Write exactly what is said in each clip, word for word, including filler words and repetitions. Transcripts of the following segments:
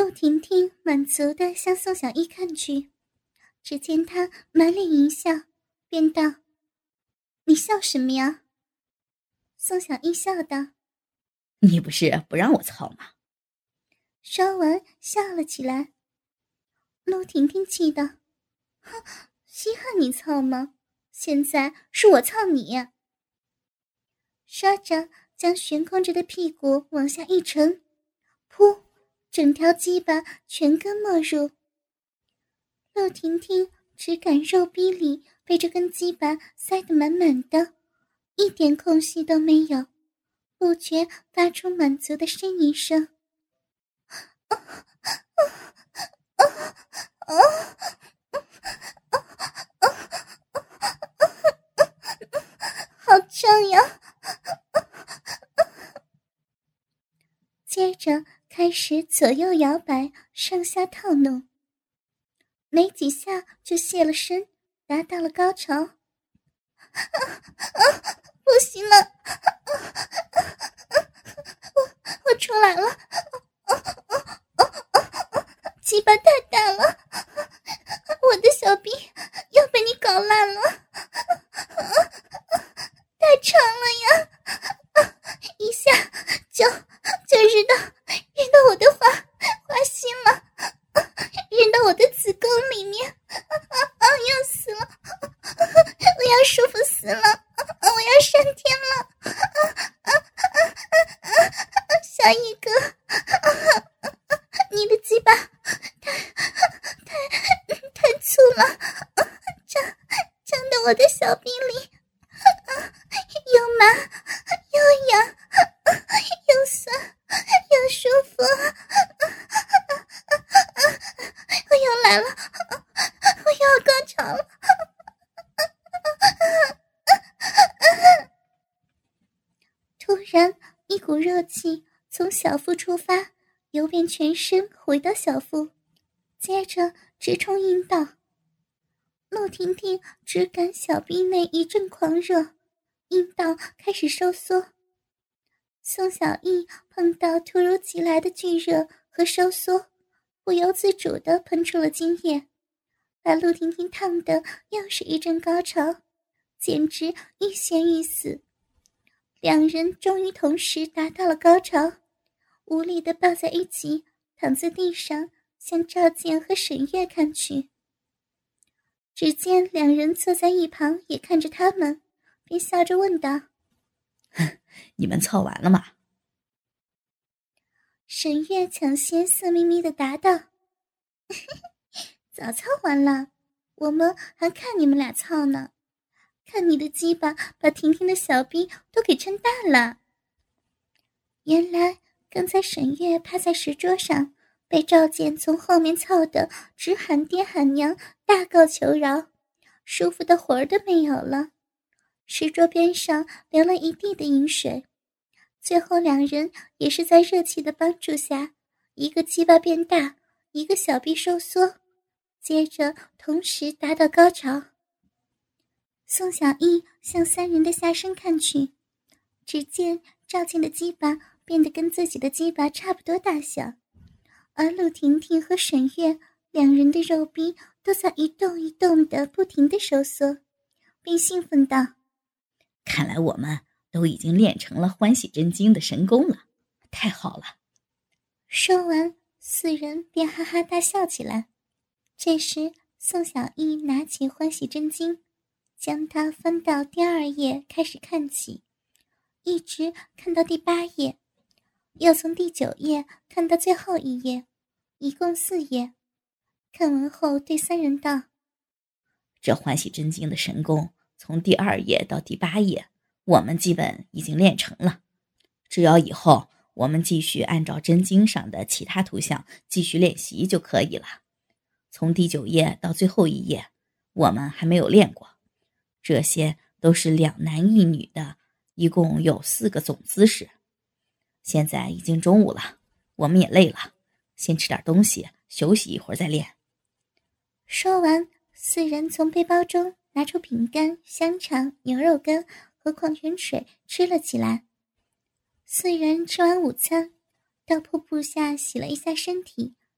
陆婷婷满足地向宋小艺看去，只见他满脸一笑，便道：你笑什么呀？宋小艺笑道： 你不是不让我操吗？ 说完笑了起来。陆婷婷气道：哼，稀罕你操吗？现在是我操你。说着将悬空着的屁股往下一沉，噗，整条鸡巴全根没入。陆婷婷只感肉逼里被这根鸡巴塞得满满的，一点空隙都没有，不觉发出满足的呻吟声。好胀呀！接着开始左右摇摆，上下套弄，没几下就泄了身，达到了高潮。啊啊、不行了！我我出来了！鸡巴太大了，我的小臂要被你搞烂了，太长了呀！一下就就日到日到我的花花心了，日到我的子宫里面，啊啊！要死了，我要舒服死了，我要上天了！啊啊啊啊！小一哥，你的鸡巴太太太粗了，胀胀得我的小臂里又麻又痒又酸又舒服，我又来了，我又要高潮了。突然一股热气从小腹出发，游遍全身回到小腹，接着直冲阴道。陆婷婷只感小臂内一阵狂热，阴道开始收缩。宋小艺碰到突如其来的巨热和收缩，不由自主地喷出了精液，把陆婷婷烫得又是一阵高潮，简直欲仙欲死。两人终于同时达到了高潮，无力地抱在一起，躺在地上向赵健和沈月看去。只见两人坐在一旁也看着他们，便笑着问道： 你们操完了吗？ 沈月抢先色眯眯地答道：早操完了，我们还看你们俩操呢，看你的鸡巴把婷婷的小臂都给撑大了。原来刚才沈月趴在石桌上，被赵健从后面操得直喊爹喊娘，大告求饶，舒服的魂儿都没有了。石桌边上流了一地的饮水，最后两人也是在热气的帮助下，一个鸡巴变大，一个小臂收缩，接着同时达到高潮。宋小艺向三人的下身看去，只见赵健的鸡巴变得跟自己的鸡巴差不多大小，而陆婷婷和沈月两人的肉壁都在一动一动的不停地收缩，并兴奋道： 看来我们都已经练成了欢喜真经的神功了，太好了。 说完，四人便哈哈大笑起来。这时宋小艺拿起欢喜真经，将它翻到第二页开始看起，一直看到第八页，又从第九页看到最后一页，一共四页。看完后对三人道： 这欢喜真经的神功从第二页到第八页我们基本已经练成了，只要以后我们继续按照真经上的其他图像继续练习就可以了。从第九页到最后一页我们还没有练过，这些都是两男一女的，一共有四个总姿势。现在已经中午了，我们也累了，先吃点东西休息一会儿再练。 说完，四人从背包中拿出饼干、香肠、牛肉干和矿泉水吃了起来。四人吃完午餐，到瀑布下洗了一下身体，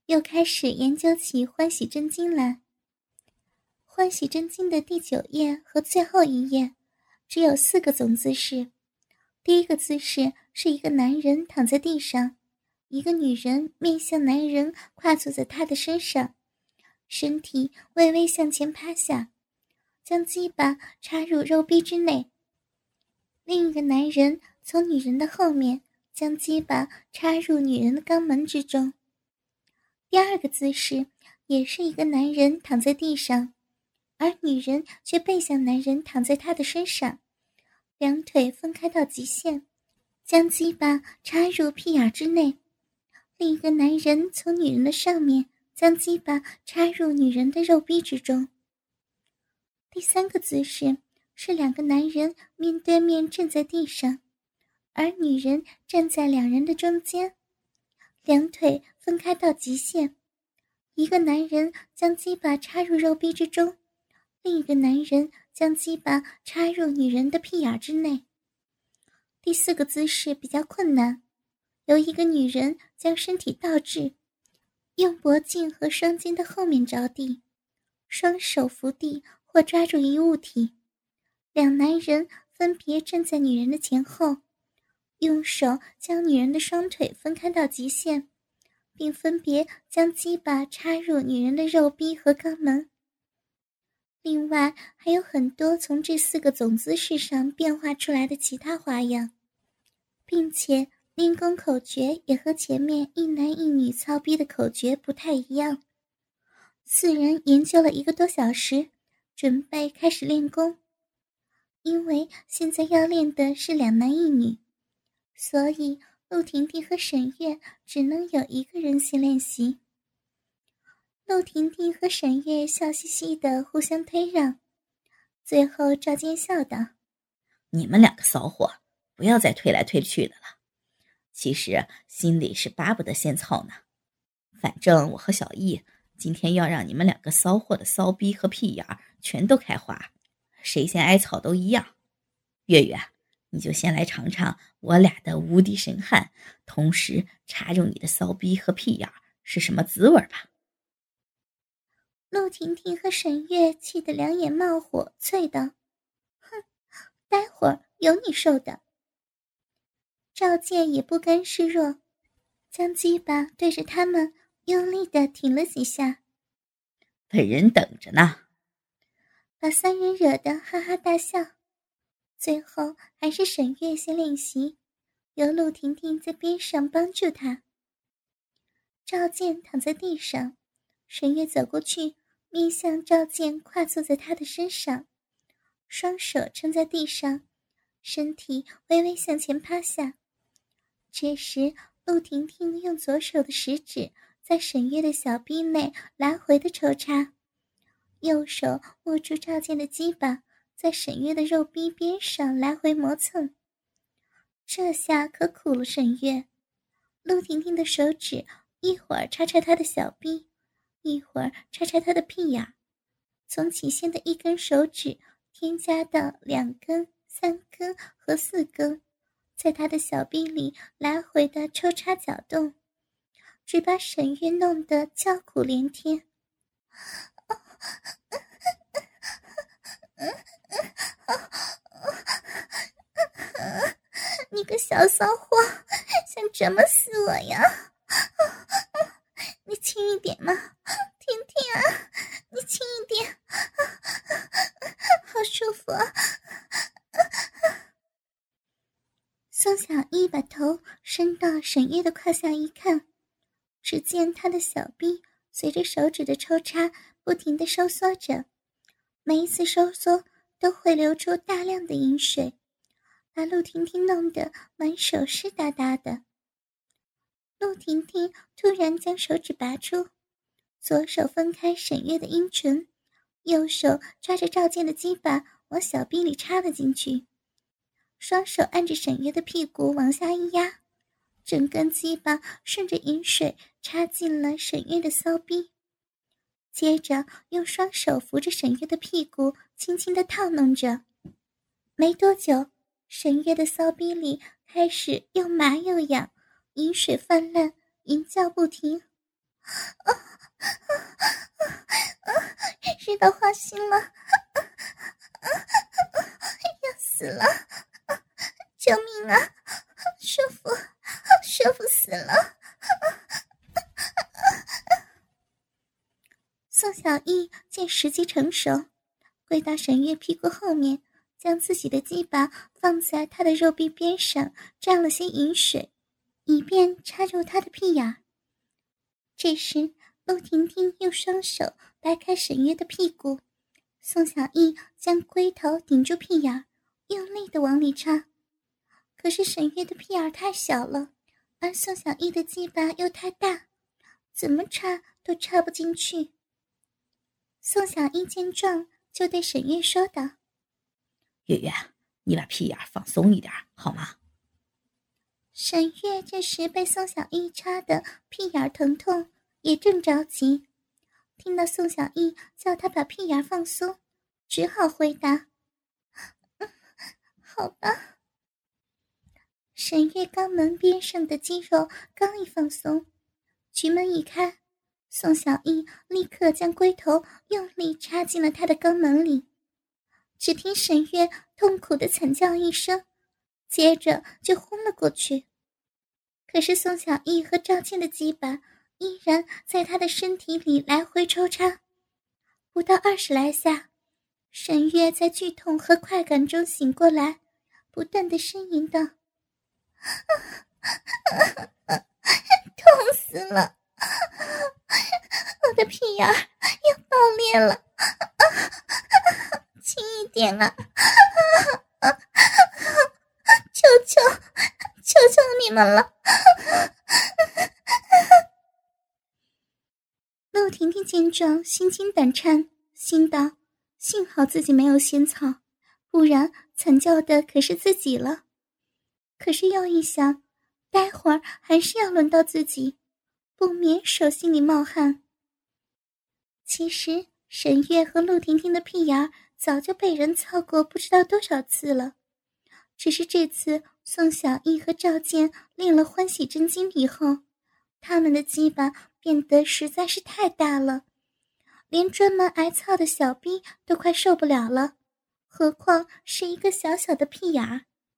又开始研究起欢喜真经来。欢喜真经的第九页和最后一页只有四个总姿势。第一个姿势是一个男人躺在地上，一个女人面向男人跨坐在他的身上，身体微微向前趴下，将鸡巴插入肉壁之内。另一个男人从女人的后面将鸡巴插入女人的肛门之中。第二个姿势也是一个男人躺在地上，而女人却背向男人躺在他的身上，两腿分开到极限，将鸡巴插入屁眼之内。另一个男人从女人的上面将鸡巴插入女人的肉壁之中。第三个姿势是两个男人面对面站在地上，而女人站在两人的中间，两腿分开到极限，一个男人将鸡巴插入肉壁之中，另一个男人将鸡巴插入女人的屁眼之内。第四个姿势比较困难，由一个女人将身体倒置，用脖颈和双肩的后面着地，双手扶地或抓住一物体，两男人分别站在女人的前后，用手将女人的双腿分开到极限，并分别将鸡巴插入女人的肉壁和肛门。另外还有很多从这四个总姿势上变化出来的其他花样，并且练功口诀也和前面一男一女操逼的口诀不太一样。四人研究了一个多小时，准备开始练功。因为现在要练的是两男一女，所以陆婷婷和沈月只能有一个人先练习。陆婷婷和沈月笑嘻嘻地互相推让，最后赵坚笑道： 你们两个骚货，不要再推来推去的了。其实心里是巴不得先操呢。反正我和小易今天要让你们两个骚货的骚逼和屁眼全都开花，谁先挨操都一样。月月，你就先来尝尝我俩的无敌神汗，同时插入你的骚逼和屁眼是什么滋味吧。 陆婷婷和沈月气得两眼冒火，啐道：哼，待会儿有你受的。赵健也不甘示弱，将鸡巴对着他们用力地挺了几下。 本人等着呢。 把三人惹得哈哈大笑。最后还是沈月先练习，由陆婷婷在边上帮助他。赵健躺在地上，沈月走过去，面向赵健跨坐在他的身上，双手撑在地上，身体微微向前趴下。这时陆婷婷用左手的食指在沈月的小臂内来回的抽插，右手握住赵健的鸡巴，在沈月的肉壁边上来回磨蹭。这下可苦了沈月，陆婷婷的手指一会儿插插她的小臂，一会儿插插她的屁眼，从起先的一根手指添加到两根、三根和四根，在她的小臂里来回的抽插搅动，只把沈月弄得叫苦连天。你个小骚货，想折磨死我呀？你轻一点嘛，婷婷啊，你轻一点，好舒服啊！宋小一把头伸到沈月的胯下一看，只见她的小臂随着手指的抽插不停地收缩着，每一次收缩都会流出大量的饮水，把陆婷婷弄得满手湿哒哒的。陆婷婷突然将手指拔出，左手分开沈月的阴唇，右手抓着赵健的鸡巴往小臂里插了进去，双手按着沈月的屁股往下一压，整根鸡巴顺着饮水插进了沈月的骚逼，接着用双手扶着沈月的屁股轻轻地套弄着。没多久，沈月的骚逼里开始又麻又痒，饮水泛滥，淫叫不停。 热到花心了，要死了！救命啊！舒服，舒服死了！宋小艺见时机成熟，跪到沈月屁股后面，将自己的鸡巴放在他的肉壁边上，沾了些饮水，以便插入他的屁眼。这时陆婷婷用双手掰开沈月的屁股，宋小艺将龟头顶住屁眼，用力地往里插。可是沈月的屁眼太小了，而宋小艺的鸡巴又太大，怎么插都插不进去。宋小艺见状，就对沈月说道： 月月，你把屁眼放松一点好吗？ 沈月这时被宋小艺插的屁眼疼痛，也正着急，听到宋小艺叫他把屁眼放松，只好回答：嗯，好吧。沈月肛门边上的肌肉刚一放松，局门一开，宋小艺立刻将龟头用力插进了他的肛门里。只听沈月痛苦地惨叫一声，接着就昏了过去。可是宋小艺和赵倩的鸡巴依然在他的身体里来回抽插，不到二十来下，沈月在剧痛和快感中醒过来，不断地呻吟道：痛死了，我的屁眼要爆裂了，轻一点啊，求求求求你们了。陆婷婷见状，心惊胆颤，心道：幸好自己没有仙草，不然惨叫的可是自己了。可是又一想，待会儿还是要轮到自己，不免手心里冒汗。其实沈月和陆婷婷的屁眼早就被人操过不知道多少次了，只是这次宋小艺和赵健练了欢喜真经以后，他们的鸡巴变得实在是太大了，连专门挨操的小逼都快受不了了，何况是一个小小的屁眼儿。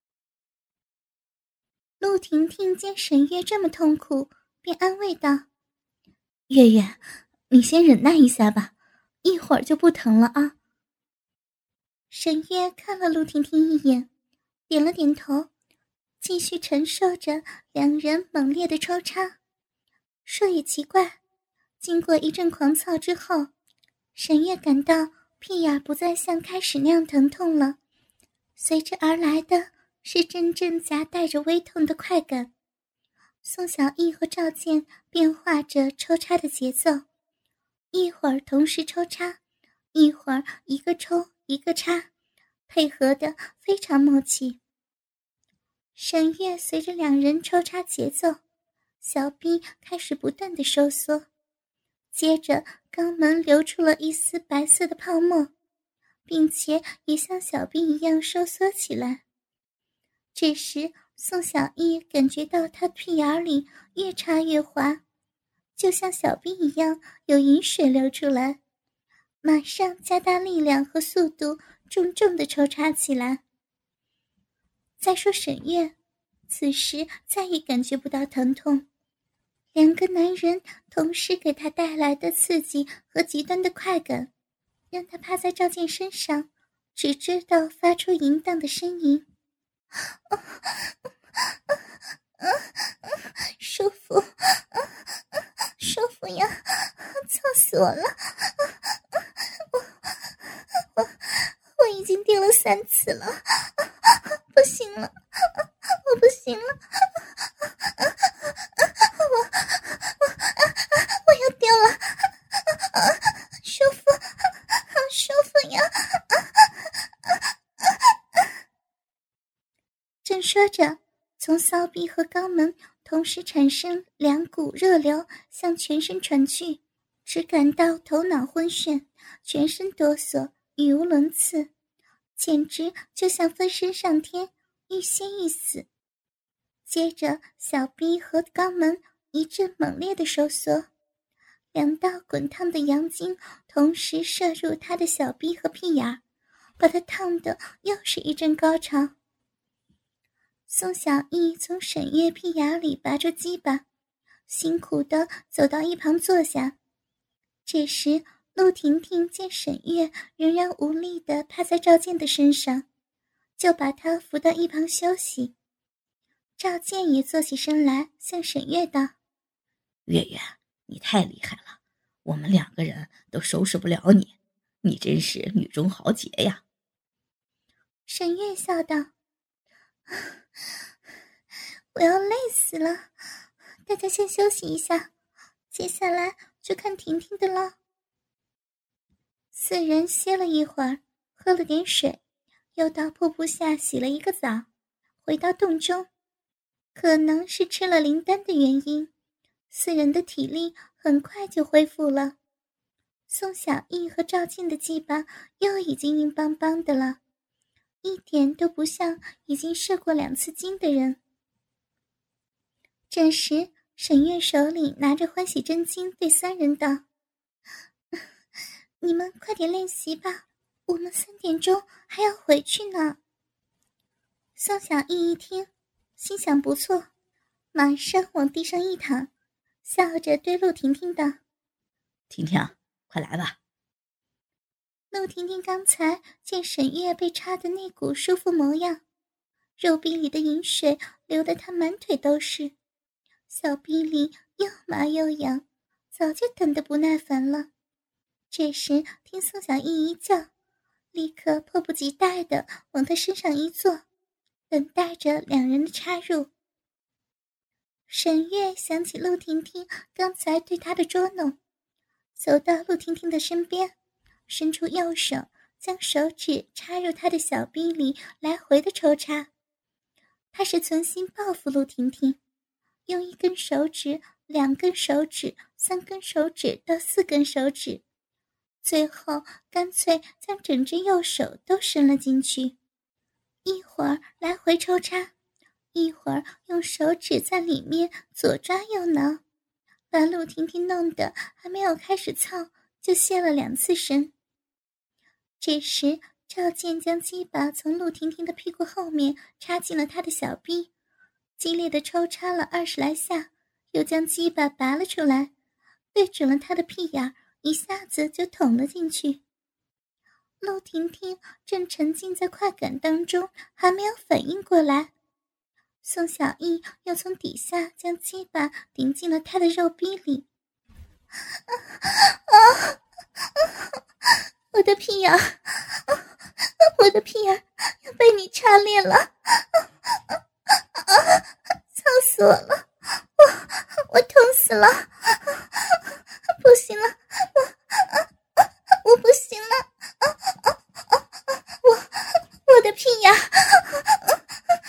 陆婷婷见沈月这么痛苦，便安慰道：月月，你先忍耐一下吧，一会儿就不疼了啊。沈月看了陆婷婷一眼，点了点头，继续承受着两人猛烈的抽插。说也奇怪，经过一阵狂操之后，沈月感到屁眼不再像开始那样疼痛了，随之而来的是阵阵夹带着微痛的快感。宋小艺和赵健变化着抽插的节奏，一会儿同时抽插，一会儿一个抽一个插，配合得非常默契。沈月随着两人抽插节奏，小臂开始不断地收缩，接着肛门流出了一丝白色的泡沫，并且也像小臂一样收缩起来。这时宋小艺感觉到他屁眼里越插越滑，就像小臂一样有饮水流出来，马上加大力量和速度，重重地抽插起来。再说沈月，此时再也感觉不到疼痛，两个男人同时给他带来的刺激和极端的快感，让他趴在赵健身上，只知道发出淫荡的呻吟。舒服，舒服呀，操死我了！我我我已经丢了三次了，不行了，我不行了，我我我要丢了，舒服，好舒服呀！正说着，从骚逼和肛门同时产生两股热流向全身传去，只感到头脑昏眩，全身哆嗦，语无伦次，简直就像飞身上天，欲仙欲死。接着小逼和肛门一阵猛烈的收缩， 两道滚烫的阳精同时射入他的小臂和屁眼，把他烫得又是一阵高潮。宋小艺从沈月屁眼里拔出鸡巴，辛苦地走到一旁坐下。这时陆婷婷见沈月仍然无力地趴在赵健的身上，就把他扶到一旁休息。赵健也坐起身来，向沈月道： 月月，你太厉害了，我们两个人都收拾不了你，你真是女中豪杰呀。 沈月笑道：我要累死了，大家先休息一下，接下来就看婷婷的了。四人歇了一会儿，喝了点水，又到瀑布下洗了一个澡，回到洞中。可能是吃了灵丹的原因，四人的体力很快就恢复了。宋小艺和赵静的鸡巴又已经硬邦邦的了，一点都不像已经射过两次精的人。这时沈月手里拿着欢喜真经，对三人道：你们快点练习吧，我们三点钟还要回去呢。宋小艺一听，心想不错，马上往地上一躺，笑着对陆婷婷道： 婷婷，快来吧。 陆婷婷刚才见沈月被插的那股舒服模样，肉壁里的饮水流得她满腿都是，小臂里又麻又痒，早就等得不耐烦了。这时听宋小艺一叫，立刻迫不及待地往她身上一坐，等待着两人的插入。沈月想起陆婷婷刚才对她的捉弄，走到陆婷婷的身边，伸出右手，将手指插入她的小臂里，来回的抽插。她是存心报复陆婷婷，用一根手指、两根手指、三根手指到四根手指，最后干脆将整只右手都伸了进去，一会儿来回抽插，一会儿用手指在里面左抓右挠，把陆婷婷弄得还没有开始操就泄了两次身。这时赵健将鸡巴从陆婷婷的屁股后面插进了她的小臂，激烈的抽插了二十来下，又将鸡巴拔了出来，对准了她的屁眼，一下子就捅了进去。陆婷婷正沉浸在快感当中，还没有反应过来，宋小艺又从底下将鸡巴顶进了她的肉壁里。啊啊啊、我的屁眼、啊、我的屁眼要被你插裂了、啊啊、操死我了，我我痛死了、啊、不行了，我、啊、我不行了、啊啊啊、我我的屁眼、啊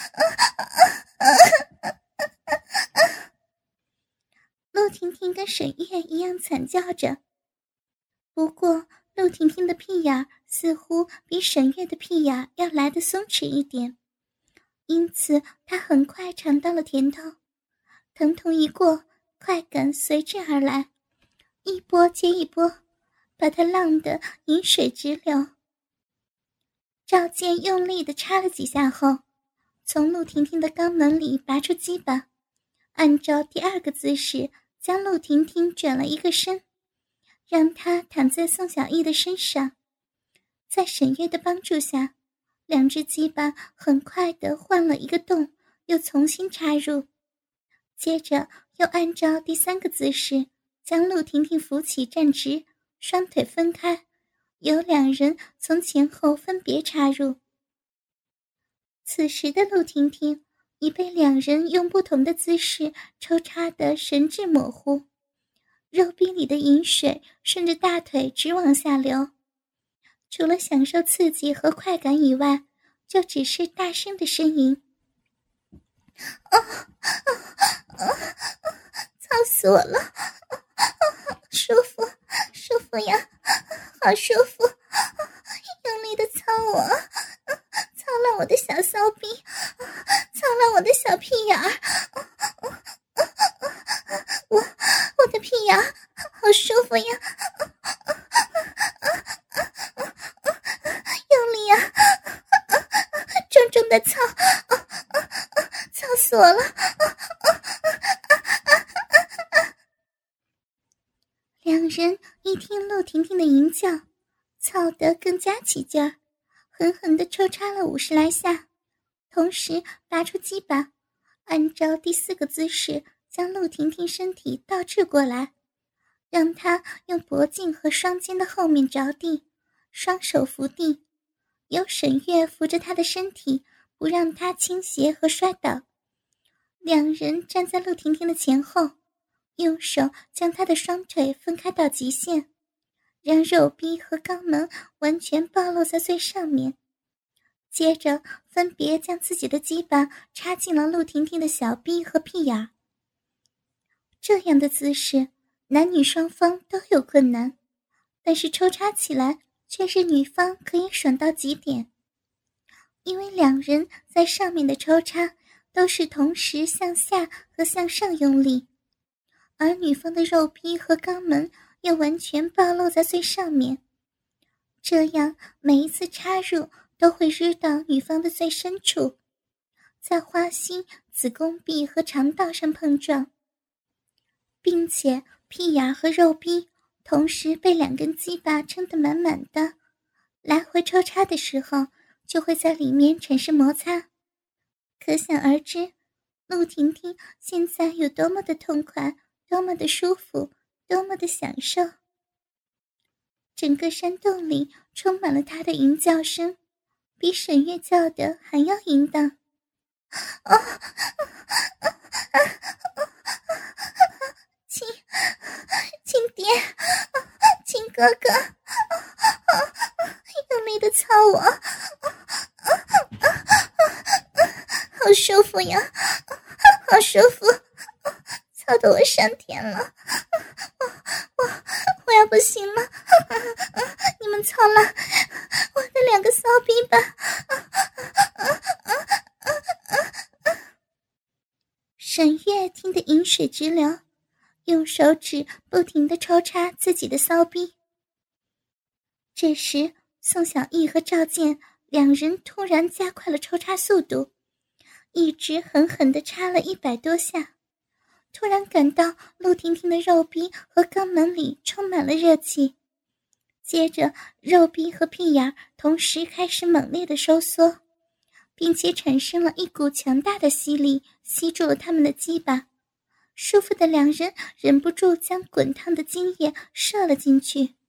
陆婷婷跟沈月一样惨叫着，不过陆婷婷的屁眼似乎比沈月的屁眼要来得松弛一点，因此她很快尝到了甜头，疼痛一过，快感随之而来，一波接一波，把她浪得饮水直流。赵健用力地插了几下后，从陆婷婷的肛门里拔出鸡巴，按照第二个姿势将陆婷婷转了一个身，让她躺在宋小艺的身上。在沈月的帮助下，两只鸡巴很快地换了一个洞，又重新插入，接着又按照第三个姿势将陆婷婷扶起站直，双腿分开，由两人从前后分别插入。此时的陆婷婷已被两人用不同的姿势抽插得神志模糊，肉壁里的饮水顺着大腿直往下流，除了享受刺激和快感以外，就只是大声的呻吟。啊啊啊！操死我了！啊、舒服，舒服呀，好舒服！用力的操我，操烂我的小骚逼，操烂我的小屁眼儿！我我的屁眼好舒服呀！用力呀！重重的操，操死我了！两人一听陆婷婷的吟叫，操得更加起劲儿，狠狠地抽插了五十来下，同时拔出鸡巴，按照第四个姿势将陆婷婷身体倒置过来，让她用脖颈和双肩的后面着地，双手扶地，由沈月扶着她的身体，不让她倾斜和摔倒。两人站在陆婷婷的前后，用手将她的双腿分开到极限，让肉壁和肛门完全暴露在最上面，接着分别将自己的鸡巴插进了陆婷婷的小臂和屁眼。这样的姿势男女双方都有困难，但是抽插起来却是女方可以爽到极点，因为两人在上面的抽插都是同时向下和向上用力，而女方的肉壁和肛门又完全暴露在最上面，这样每一次插入都会入到女方的最深处，在花心、子宫壁和肠道上碰撞，并且屁眼和肉壁同时被两根鸡巴撑得满满的，来回抽插的时候就会在里面产生摩擦。可想而知，陆婷婷现在有多么的痛快，多么的舒服，多么的享受。整个山洞里充满了她的吟叫声，比沈月叫的还要淫荡。哦，亲，亲爹，亲哥哥，用力的操我，好舒服呀，好舒服，操得我上天了，我我我要不行了，你们操了我的两个骚逼吧！沈月听得饮水直流，用手指不停地抽插自己的骚逼。这时宋小艺和赵健两人突然加快了抽插速度，一直狠狠地插了一百多下，突然感到陆婷婷的肉壁和肛门里充满了热气，接着肉壁和屁眼同时开始猛烈的收缩，并且产生了一股强大的吸力，吸住了他们的鸡巴。舒服的两人忍不住将滚烫的精液射了进去。